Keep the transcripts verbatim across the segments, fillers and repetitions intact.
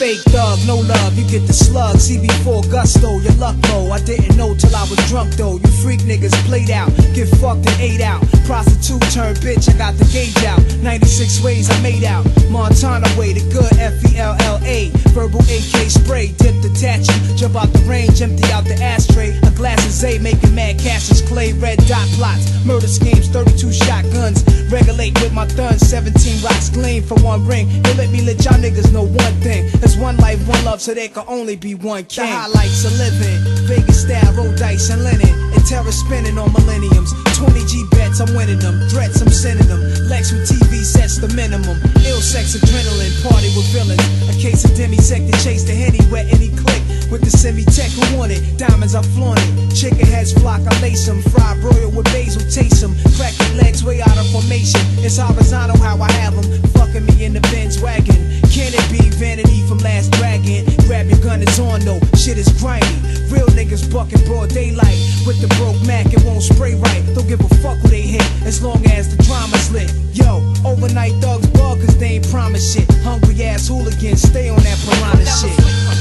fake thug, no love, you get the slug. C B four gusto, your luck low. I didn't know till I was drunk though. You freak niggas played out, get fucked and ate out. Prostitute turned bitch, I got the gauge out. ninety-six ways I made out. Montana way, the good F E L L A. Verbal A K spray, dip detach you. Jump out the range, empty out the ashtray. A glass of Zay, making mad cashes. Clay, red dot plots, murder schemes, thirty-two shotguns. Regulate with my thuns, seventeen rocks gleam for one ring. They let me let y'all niggas know one thing. There's one life, one love, so there can only be one king. The highlights of living, Vegas style, roll dice and linen. And terror spinning on millenniums. twenty G bets, I'm winning them. Threats, I'm sending them. Lex with T V sets the minimum. Ill sex, adrenaline, party with villains. A case of demisec to chase the henny, wet any click. With the semi-tech who want it, diamonds I flaunt it. Chicken heads flock, I lace them. Fried broil with basil, taste them. Crack your legs way out of formation. It's horizontal how I have them. Fucking me in the Benz wagon. Can it be vanity from Last Dragon? Grab your gun, it's on though, shit is grimy. Real niggas bucking broad daylight. With the broke Mac, it won't spray right. Don't give a fuck who they hit, as long as the drama's lit. Yo, overnight thugs bug cause they ain't promise shit. Hungry ass hooligans, stay on that piranha shit.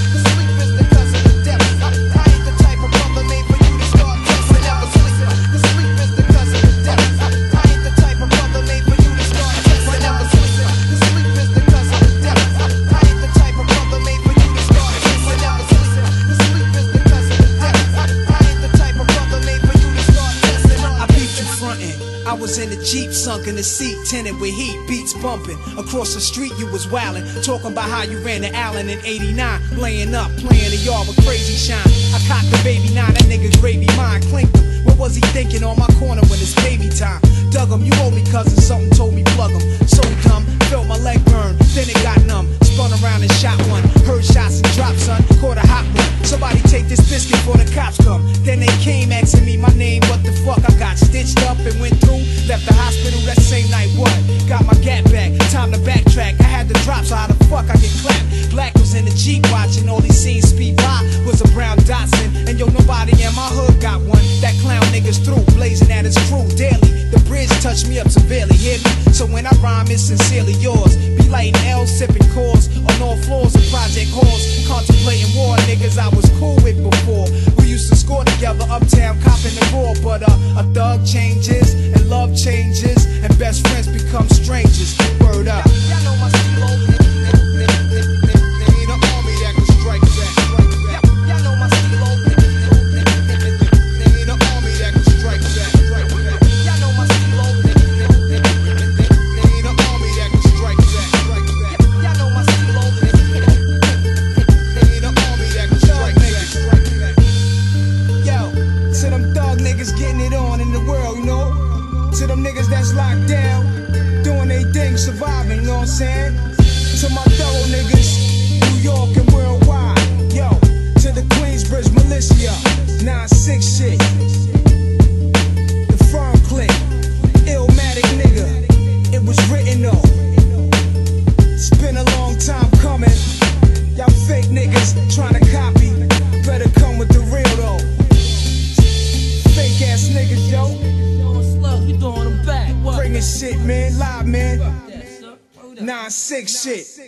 I was in the Jeep, sunk in the seat, tinted with heat, beats bumping. Across the street you was wildin', talking about how you ran to Allen in eighty-nine. Laying up, playing the yard with crazy shine. I cocked the baby nine, that nigga gravy mine, clinked him. What was he thinking on my corner when it's baby time? Dug him, you owe me cousin, something told me plug him. So dumb, felt my leg burn, then it got numb. Spun around and shot one, heard shots and dropped son, caught a hot one. Somebody take this biscuit before the cops come. Then they came asking me my name, what the fuck? I got stitched up and went through. Left the hospital that same night, what? Got my gat back, time to backtrack. I had the drop, so how the fuck I get clapped? Black was in the Jeep watching, all he seen speed by was a brown Datsun. And yo, nobody in my hood got one. That clown niggas through, blazing at his crew daily. The bridge touched me up severely, hear me? So when I rhyme, it's sincerely yours. Be lighting L, sipping cores on all floors of project halls. Contemplating war, niggas I was cool with before. We used to score together, uptown, copping the raw. But uh, a thug changes, and love changes, and best friends become strangers. Word up. Y'all know my stilo. Ain't an army that can strike back. Y'all know my stilo. Ain't an army that can strike back. Y'all know my stilo. Ain't an army that can strike back. Y'all know my stilo. Ain't an army that can strike back. Yo, to them thug niggas getting it on in the world, you know? To them niggas that's locked down, doing they thing, surviving, you know what I'm saying? To my thorough niggas, New York and worldwide, yo. To the Queensbridge militia, nine six shit. The firm click, Illmatic nigga, it was written though. It's been a long time coming. Y'all fake niggas trying to copy, better come with the real though. Fake ass niggas, yo. We throwing them back. What? Bringing shit, man, live, man. nine six shit.